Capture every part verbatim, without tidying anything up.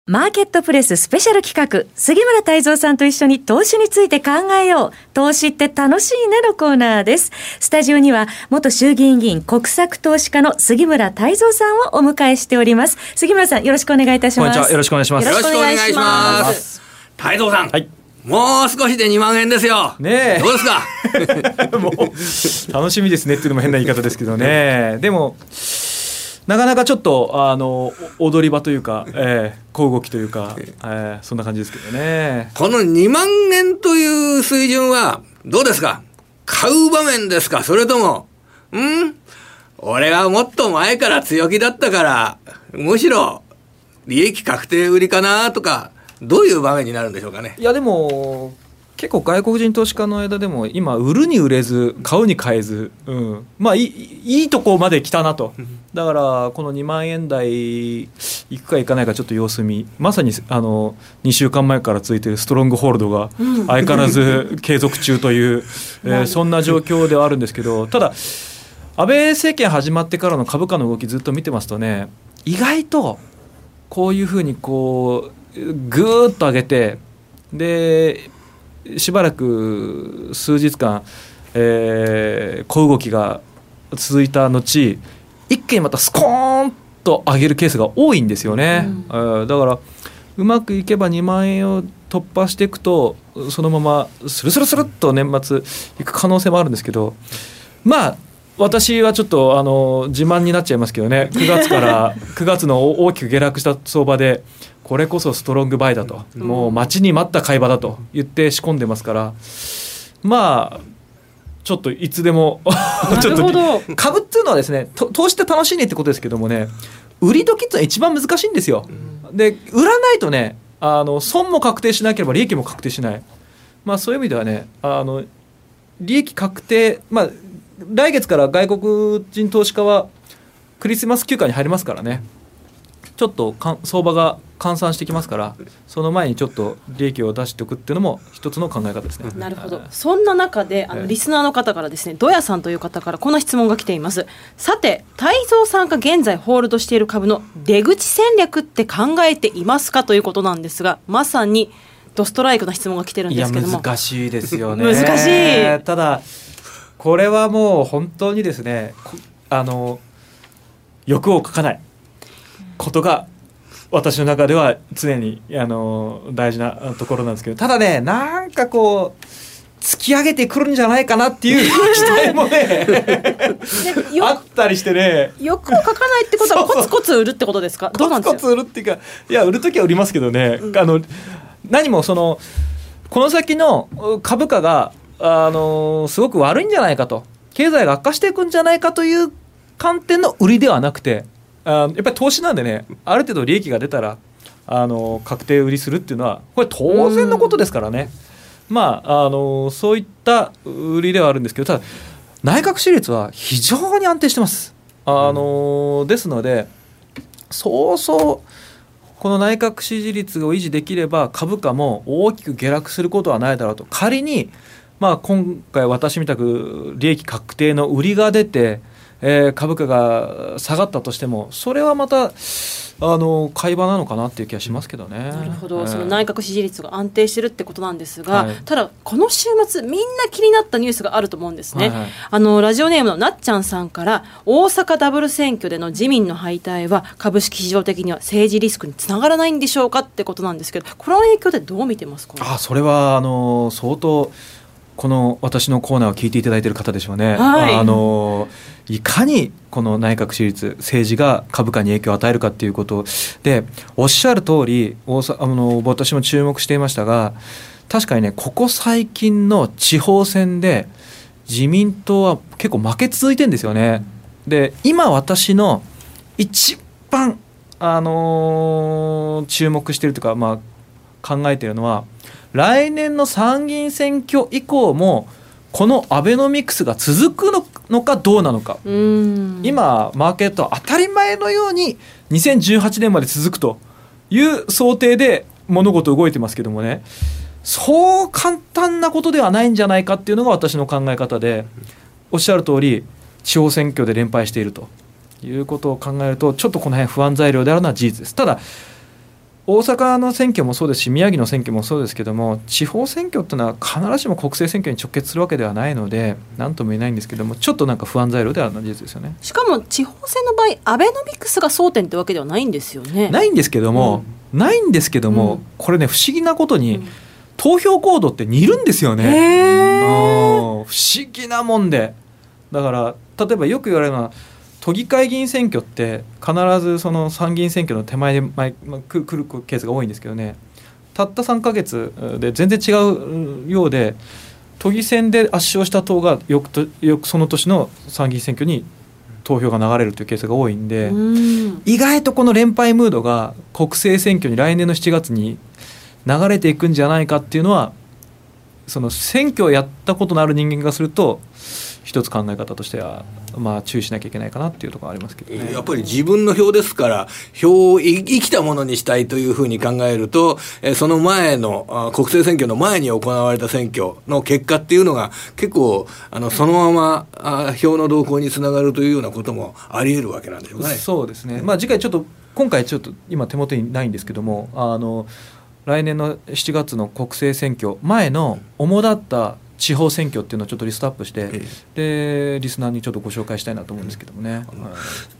マーケットプレススペシャル企画、杉村太蔵さんと一緒に投資について考えよう。投資って楽しいねのコーナーです。スタジオには元衆議院議員国策投資家の杉村太蔵さんをお迎えしております。杉村さん、よろしくお願いいたします。 こんにちは、よろしくお願いします。 よろしくお願いします。太蔵さん、はい、もう少しでにまんえんですよ。 ねえ、 どうですかもう楽しみですねっていうのも変な言い方ですけどね。でもなかなかちょっとあの踊り場というか、えー、小動きというか、えー、そんな感じですけどね。 このにまんえんという水準はどうですか？買う場面ですか？それともん俺はもっと前から強気だったからむしろ利益確定売りかなとか、どういう場面になるんでしょうかね。 いやでも結構外国人投資家の間でも今売るに売れず買うに買えず、うん、まあいい、いいとこまで来たなと。だからこのにまんえん台いくかいかないかちょっと様子見、まさにあのにしゅうかんまえから続いているストロングホールドが相変わらず継続中という、えー、そんな状況ではあるんですけど、ただ安倍政権始まってからの株価の動きずっと見てますとね、意外とこういうふうにこうぐーっと上げて、でしばらく数日間、えー、小動きが続いた後、一気にまたスコーンと上げるケースが多いんですよね、うん、だからうまくいけばにまんえんを突破していくとそのままスルスルスルっと年末いく可能性もあるんですけど、まあ私はちょっとあの自慢になっちゃいますけどね、くがつからくがつの大きく下落した相場でこれこそストロングバイだと、うん、もう待ちに待った買い場だと言って仕込んでますから、まあちょっといつでもちょっと株っていうのはですね、投資って楽しいねってことですけどもね、売り時ってのは一番難しいんですよ、うん、で売らないとね、あの損も確定しなければ利益も確定しない、まあ、そういう意味ではね、あの利益確定、まあ来月から外国人投資家はクリスマス休暇に入りますからね、ちょっとかん相場が換算してきますから、その前にちょっと利益を出しておくっていうのも一つの考え方ですね。 なるほど。そんな中であのリスナーの方からですね、ドヤさんという方からこんな質問が来ています。さて太蔵さんが現在ホールドしている株の出口戦略って考えていますかということなんですが、まさにドストライクな質問が来てるんですけども。 いや難しいですよね難しい。 ただこれはもう本当にですね、あの欲をかかないことが私の中では常にあの大事なところなんですけど、ただね、なんかこう突き上げてくるんじゃないかなっていう期待もねあったりしてね。 欲をかかないってことはコツコツ売るってことですか？どうなんですか？ コツコツ売るっていうか、いや売るときは売りますけどね、うん、あの何もそのこの先の株価があのすごく悪いんじゃないかと、経済が悪化していくんじゃないかという観点の売りではなくて、あやっぱり投資なんでね、ある程度利益が出たらあの確定売りするっていうのはこれ当然のことですからね、まあ、あのそういった売りではあるんですけど、ただ内閣支持率は非常に安定してます。あのですのでそうそうこの内閣支持率を維持できれば株価も大きく下落することはないだろうと。仮にまあ、今回私みたく利益確定の売りが出て、えー、株価が下がったとしても、それはまたあの買い場なのかなっていう気がしますけどね。 なるほど、えー、その内閣支持率が安定してるってことなんですが、 はい、 ただこの週末みんな気になったニュースがあると思うんですね、 はいはい、 あのラジオネームのなっちゃんさんから、大阪ダブル選挙での自民の敗退は株式市場的には政治リスクにつながらないんでしょうかってことなんですけど、この影響でどう見てますか？ あ、それはあの相当この私のコーナーを聞いていただいている方でしょうね、 はい、 あのいかにこの内閣支持率、政治が株価に影響を与えるかということで、おっしゃる通り大阪あの私も注目していましたが、確かにね、ここ最近の地方選で自民党は結構負け続いてるんですよね。で今私の一番、あのー、注目しているというか、まあ、考えているのは、来年の参議院選挙以降もこのアベノミクスが続くのかどうなのか。 うーん、 今マーケットは当たり前のようににせんじゅうはちねんまで続くという想定で物事動いてますけどもね、そう簡単なことではないんじゃないかっていうのが私の考え方で、おっしゃる通り地方選挙で連敗しているということを考えると、ちょっとこの辺不安材料であるのは事実です。ただ大阪の選挙もそうですし宮城の選挙もそうですけども、地方選挙ってのは必ずしも国政選挙に直結するわけではないので何とも言えないんですけども、ちょっとなんか不安材料ではある事実ですよね。 しかも地方選の場合アベノミクスが争点ってわけではないんですよね。 ないんですけども、うん、ないんですけども、うん、これね不思議なことに、うん、投票行動って似るんですよね。 へー、 不思議なもんで、だから例えばよく言われるのは都議会議員選挙って必ずその参議院選挙の手前で前、まあ、来るケースが多いんですけどね、たったさんかげつで全然違うようで、都議選で圧勝した党がよくとよくその年の参議院選挙に投票が流れるというケースが多いんで、うん意外とこの連敗ムードが国政選挙に来年のしちがつに流れていくんじゃないかっていうのは、その選挙をやったことのある人間がすると一つ考え方としてはまあ注意しなきゃいけないかなっていうところはありますけどね。 やっぱり自分の票ですから票を生きたものにしたいというふうに考えると、その前の国政選挙の前に行われた選挙の結果っていうのが結構あのそのまま票の動向につながるというようなこともあり得るわけなんでしょうかね。 そうですね、まあ、次回ちょっと今回ちょっと今手元にないんですけども、あの来年のしちがつの国政選挙前の主だった地方選挙っていうのをちょっとリストアップして、ええ、でリスナーにちょっとご紹介したいなと思うんですけどもね、うんはい、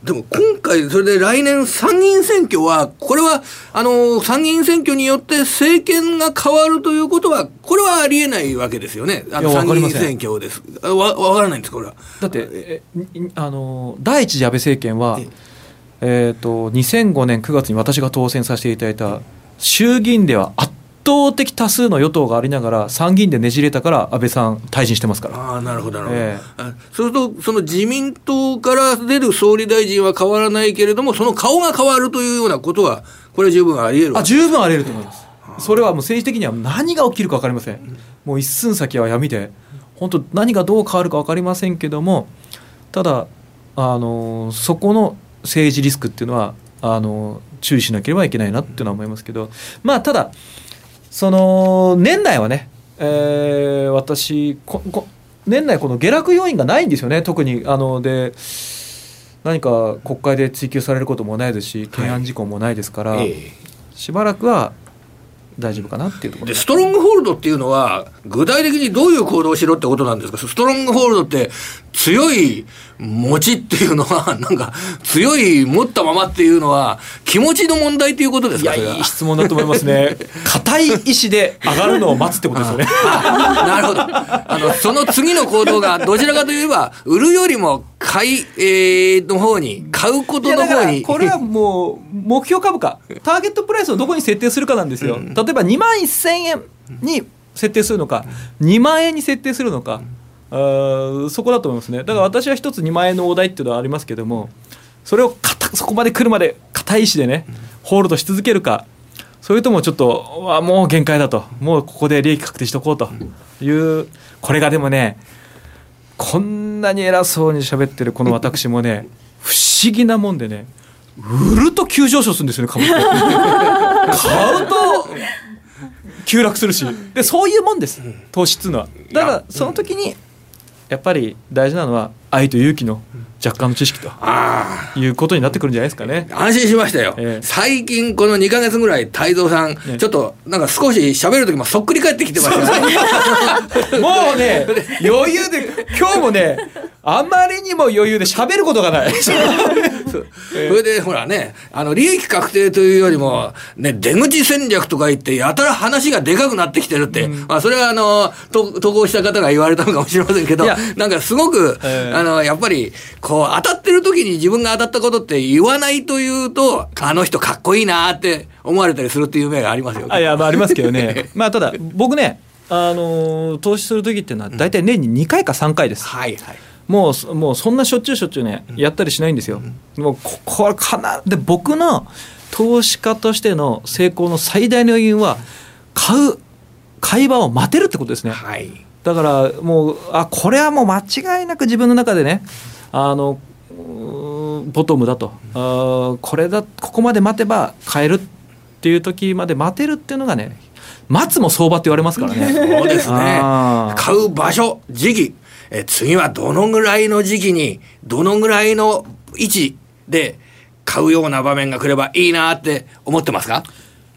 でも今回それで来年参議院選挙はこれはあの参議院選挙によって政権が変わるということはこれはありえないわけですよね。あの参議院選挙ですわわからないんですこれは。 だってえあの第一次安倍政権は、えー、とにせんごねんくがつに私が当選させていただいた衆議院では圧倒的多数の与党がありながら参議院でねじれたから安倍さん退陣してますから。 ああなるほどなるほど、えー、そうするとその自民党から出る総理大臣は変わらないけれどもその顔が変わるというようなことはこれは十分あり得る。 あ十分あり得ると思います。それはもう政治的には何が起きるか分かりません、うん、もう一寸先は闇で本当何がどう変わるか分かりませんけども、ただあのそこの政治リスクっていうのはあの注意しなければいけないなっていうのは思いますけど、まあただその年内はね、えー、私ここ年内この下落要因がないんですよね。特にあので何か国会で追及されることもないですし懸案事項もないですから、はいえー、しばらくは大丈夫かなっていうところで、ストロングホールドっていうのは具体的にどういう行動をしろってことなんですか。ストロングホールドって強い持ちっていうのはなんか強い持ったままっていうのは気持ちの問題っていうことですか。 いやいい質問だと思いますね固い意志で上がるのを待つってことですよねああなるほど。あのその次の行動がどちらかといえば売るよりも買い、えー、の方に買うことの方に。 これはもう目標株価ターゲットプライスをどこに設定するかなんですよ、うん、例えばにまんせんえんに設定するのかにまんえんに設定するのか、あそこだと思いますね。だから私は一つにまんえんの大台っていうのはありますけども、それをそこまで来るまで固い意志でねホールドし続けるか、それともちょっとあもう限界だと、もうここで利益確定しとこうという、これがでもねこんなに偉そうに喋ってるこの私もね不思議なもんでね、売ると急上昇するんですよね株って買うと急落するし、でそういうもんです投資っていうのは。だからその時にやっぱり大事なのは愛と勇気の若干の知識ということになってくるんじゃないですかね。 安心しましたよ、えー、最近このにかげつぐらい太蔵さん、ね、ちょっとなんか少し喋る時もそっくり返ってきてましたねもうね余裕で今日もねあまりにも余裕で喋ることがないそれでほらね、あの利益確定というよりも、ね、出口戦略とか言ってやたら話がでかくなってきてるって、うんまあ、それはあのと投稿した方が言われたのかもしれませんけど、なんかすごく、えー、あのやっぱりこう当たってる時に自分が当たったことって言わないというと、あの人かっこいいなって思われたりするっていう面がありますよね。 あいや、まあ、ありますけどねまあただ僕ね、あの投資する時っていうのは大体年ににかいかさんかいです、うん、はいはい。もう、もうそんなしょっちゅうしょっちゅうね、うん、やったりしないんですよ、うん、もうここはかなで僕の投資家としての成功の最大の要因は買う買い場を待てるってことですね、はい、だからもうあこれはもう間違いなく自分の中でね、あのボトムだと、あこれだここまで待てば買えるっていう時まで待てるっていうのがね、待つも相場って言われますからねそうですね。買う場所時期、え次はどのぐらいの時期にどのぐらいの位置で買うような場面が来ればいいなって思ってますか。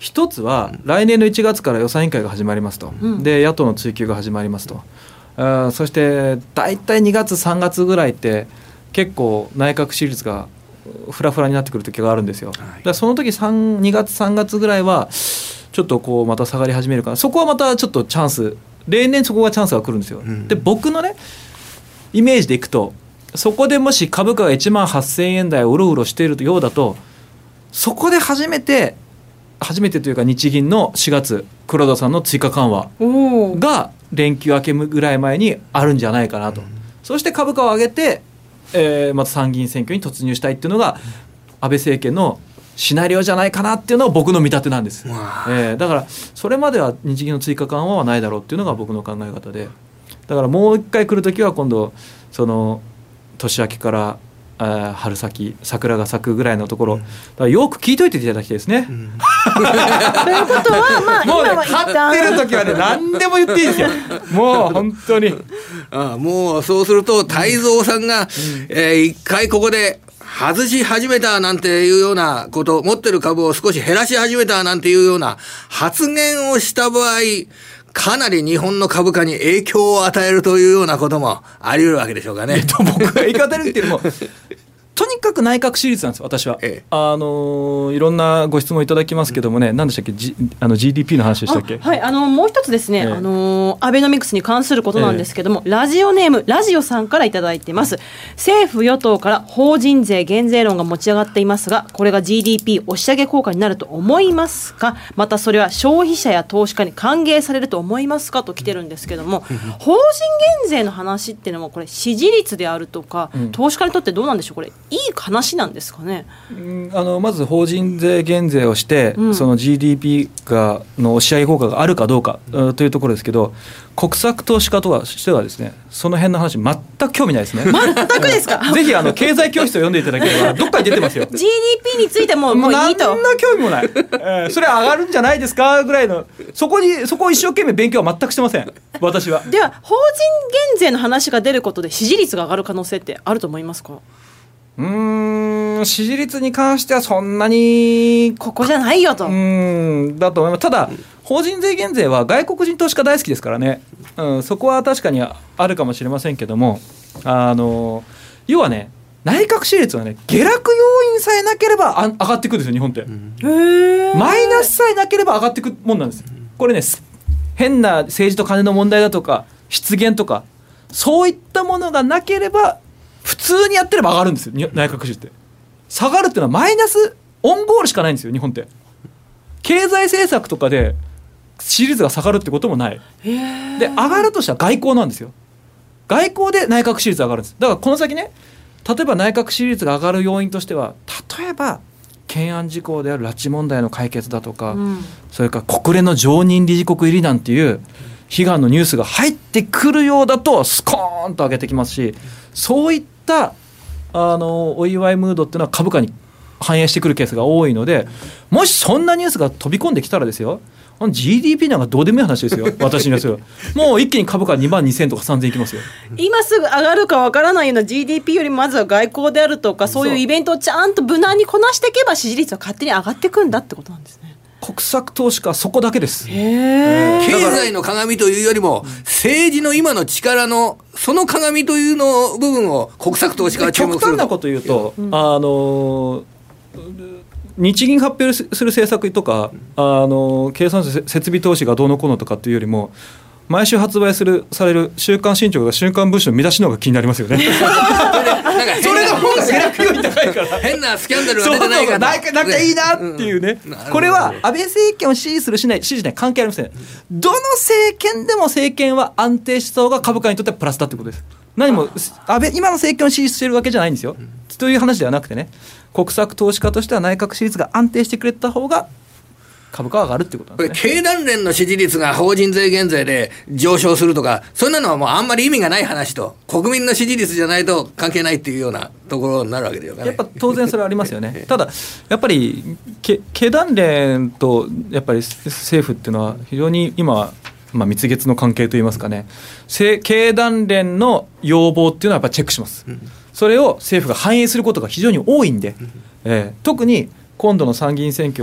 一つは来年のいちがつから予算委員会が始まりますと、うん、で野党の追及が始まりますと、あそして大体にがつさんがつぐらいって結構内閣支持率がフラフラになってくる時があるんですよ、はい、だからその時にがつさんがつぐらいはちょっとこうまた下がり始めるから、そこはまたちょっとチャンス、例年そこがチャンスが来るんですよ、うん、で僕のねイメージでいくと、そこでもし株価がいちまんはっせんえん台をうろうろしているようだと、そこで初めて初めてというか日銀のしがつ黒田さんの追加緩和が連休明けぐらい前にあるんじゃないかなと、うん、そして株価を上げて、えー、また参議院選挙に突入したいっていうのが安倍政権のシナリオじゃないかなっていうのが僕の見立てなんです、えー、だからそれまでは日銀の追加緩和はないだろうっていうのが僕の考え方で、だからもう一回来るときは今度その年明けからあ春先桜が咲くぐらいのところ、うん、だからよく聞いといていただきたいですね、うん、 ということはまあもうね今は一旦買ってるときはね何でも言っていいですよもう本当にああもうそうすると太蔵さんが、うんえー、一回ここで外し始めたなんていうようなこと、持ってる株を少し減らし始めたなんていうような発言をした場合、かなり日本の株価に影響を与えるというようなこともあり得るわけでしょうかね。 えっと、僕が言い方るっていうのもとにかく内閣支持率なんです私は、ええ、あのいろんなご質問いただきますけどもね、うん、何でしたっけ、G、あの ジーディーピー の話でしたっけ。 はい、あのもう一つですね、ええ、あのアベノミクスに関することなんですけども、ええ、ラジオネームラジオさんからいただいてます。政府与党から法人税減税論が持ち上がっていますが、これが ジーディーピー 押し上げ効果になると思いますか、またそれは消費者や投資家に歓迎されると思いますかと来てるんですけども、法人減税の話っていうのもこれ支持率であるとか、うん、投資家にとってどうなんでしょう、これいい話なんですかね。 うんあのまず法人税減税をして、うん、その ジーディーピー がの押し上げ効果があるかどうか、うん、というところですけど、国策投資家としてはですね、その辺の話全く興味ないですね。 全くですか。 ぜひあの経済教室を読んでいただければどっかに出てますよ。 ジーディーピー についてももういいと。 何の興味もない、えー、それ上がるんじゃないですかぐらいの、そこにそこを一生懸命勉強は全くしてません私は。 では法人減税の話が出ることで支持率が上がる可能性ってあると思いますか。 うーん支持率に関してはそんなにここじゃないよと。 うーんだと思います。ただ法人税減税は外国人投資家大好きですからね、うん、そこは確かにあるかもしれませんけども、あの要はね、内閣支持率はね、下落要因さえなければあ上がっていくんですよ日本って、うん、へマイナスさえなければ上がっていくもんなんです。これね、変な政治と金の問題だとか失言とかそういったものがなければ普通にやってれば上がるんですよ内閣支持率って。下がるっていうのはマイナスオンゴールしかないんですよ日本って。経済政策とかで支持率が下がるってこともない。で上がるとしたら外交なんですよ。外交で内閣支持率が上がるんです。だからこの先ね、例えば内閣支持率が上がる要因としては、例えば懸案事項である拉致問題の解決だとか、うん、それから国連の常任理事国入りなんていう悲願のニュースが入ってくるようだとスコーンと上げてきますし、そういったあのお祝いムードっていうのは株価に反映してくるケースが多いので、もしそんなニュースが飛び込んできたらですよ、ジーディーピー なんかどうでもいい話ですよ私には。それもう一気に株価にまんにせんとかさんぜんいきますよ。 今すぐ上がるかわからないような ジーディーピー よりまずは外交であるとか、そういうイベントをちゃんと無難にこなしていけば支持率は勝手に上がっていくんだってことなんですね。 国策投資家はそこだけです。 へ経済の鏡というよりも政治の今の力のその鏡というの部分を国策投資家は注目すると。 極端なこと言うと、うん、あの日銀発表する政策とか、あの計算設備投資がどうのこうのとかっていうよりも、毎週発売するされる週刊新潮が週刊文春の見出しの方が気になりますよねそれの方が下落より高いから変なスキャンダルが出てないからなんかなんかいいなっていうね、うん、これは安倍政権を支持するしない支持しない関係ありません。どの政権でも政権は安定しそうが株価にとってはプラスだってことです。何も安倍今の政権を支持してるわけじゃないんですよ、うん、という話ではなくてね、国策投資家としては内閣支持率が安定してくれた方が株価が上がるってことなんですね。 経団連の支持率が法人税減税で上昇するとか、そんなのはもうあんまり意味がない話と、国民の支持率じゃないと関係ないっていうようなところになるわけでしょうかね。 やっぱ当然それはありますよねただやっぱり経団連とやっぱり政府っていうのは非常に今、まあ、蜜月の関係といいますかね、経団連の要望っていうのはやっぱりチェックします、うん、それを政府が反映することが非常に多いんで、うんえー、特に今度の参議院選挙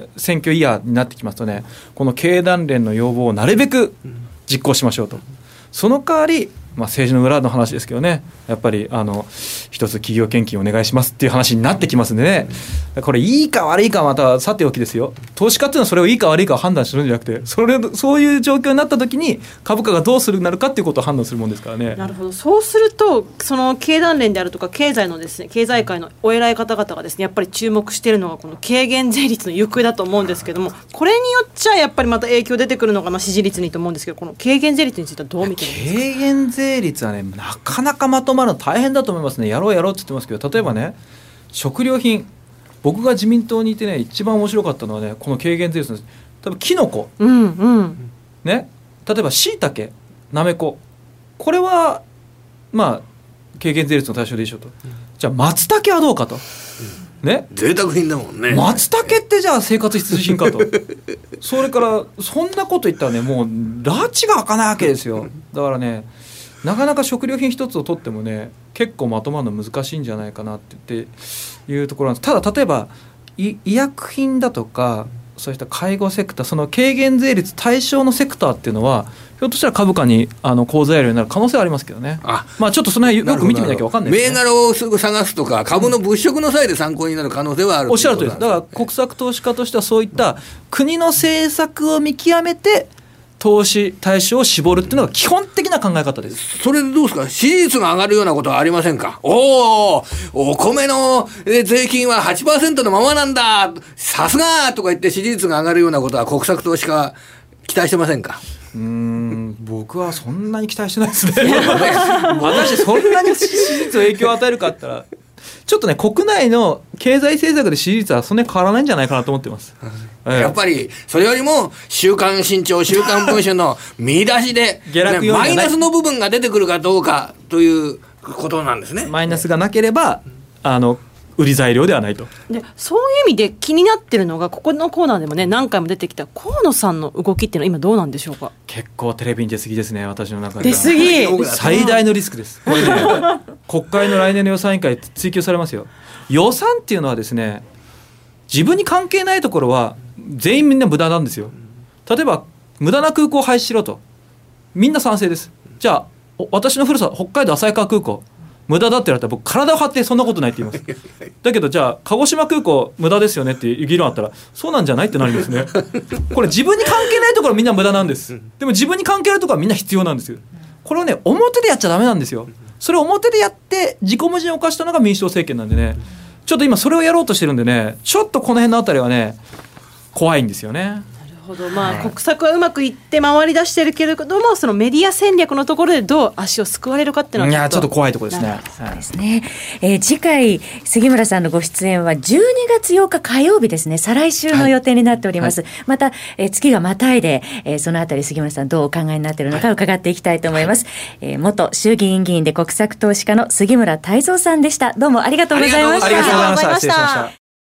選挙イヤーになってきますとね、この経団連の要望をなるべく実行しましょうと。その代わり、まあ、政治の裏の話ですけどね、やっぱりあの一つ企業献金お願いしますっていう話になってきますんでね、これいいか悪いかはまたさておきですよ。投資家っていうのはそれをいいか悪いかを判断するんじゃなくて、それそういう状況になった時に株価がどうするなるかっていうことを判断するもんですからね。 なるほど。そうするとその経団連であるとか経済のですね、経済界のお偉い方々がですね、やっぱり注目しているのがこの軽減税率の行方だと思うんですけども、これによっちゃやっぱりまた影響出てくるのが、まあ支持率にと思うんですけど、この軽減税率についてはどう見てるんですか。 軽減税率はね、なかなかまとまるの大変だと思いますね。やろうやろうって言ってますけど、例えばね、食料品、僕が自民党にいてね、一番面白かったのはね、この軽減税率です。例えばキノコ、 うんうんね、例えばしいたけ、なめこ、これはまあ軽減税率の対象でしょと。じゃあ松茸はどうかと、ね、 贅沢品だもんね。 松茸ってじゃあ生活必需品かとそれからそんなこと言ったらね、もう拉致が開かないわけですよ。だからね、なかなか食料品一つを取ってもね、結構まとまるの難しいんじゃないかなって言っていうところなんです。ただ例えば医薬品だとか、そういった介護セクター、その軽減税率対象のセクターっていうのはひょっとしたら株価にあの好材料になる可能性はありますけどね。 あ、 まあちょっとその辺よく見てみなきゃ分かんないですね。 銘柄をすぐ探すとか株の物色の際で参考になる可能性はある。 おっしゃるとおりです。だから国策投資家としてはそういった国の政策を見極めて投資対象を絞るっていうのが基本的な考え方です。 それでどうですか、支持率が上がるようなことはありませんか。おお、お米の税金は はちパーセント のままなんだ、さすがとか言って支持率が上がるようなことは国策投資家期待してませんか。 うーん、僕はそんなに期待してないですね私そんなに支持率を影響を与えるかって言ったらちょっとね、国内の経済政策で支持率はそんなに変わらないんじゃないかなと思ってます、ええ、 やっぱりそれよりも週刊新潮、週刊文春の見出しで、 下落要因ね、 がないマイナスの部分が出てくるかどうかということなんですね。 マイナスがなければあの売り材料ではないと。 でそういう意味で気になってるのが、ここのコーナーでもね何回も出てきた河野さんの動きっていうのは今どうなんでしょうか。 結構テレビに出過ぎですね、私の中では。 出過ぎ最大のリスクですこれね国会の来年の予算委員会追及されますよ。予算っていうのはですね、自分に関係ないところは全員みんな無駄なんですよ。例えば無駄な空港を廃止しろと、みんな賛成です。じゃあ私のふるさと北海道旭川空港無駄だって言われたら僕体を張ってそんなことないって言いますだけどじゃあ鹿児島空港無駄ですよねっていう議論あったらそうなんじゃないってなるんですねこれ自分に関係ないところみんな無駄なんです。でも自分に関係あるところはみんな必要なんですよ。これをね表でやっちゃダメなんですよ。それを表でやって自己矛盾を犯したのが民主党政権なんでね、ちょっと今それをやろうとしてるんでね、ちょっとこの辺のあたりはね怖いんですよね。 なるほど、まあ、国策はうまくいって回り出してるけれども、そのメディア戦略のところでどう足をすくわれるかっていうのはちょっと、 いやちょっと怖いところですね。 そうですね、えー、次回杉村さんのご出演はじゅうにがつようか火曜日ですね、再来週の予定になっております、はい、また、えー、月がまたいで、えー、そのあたり杉村さんどうお考えになっているのか伺っていきたいと思います、はい、えー、元衆議院議員で国策投資家の杉村太蔵さんでした。どうもありがとうございました。 ありがとうございました。失礼しました。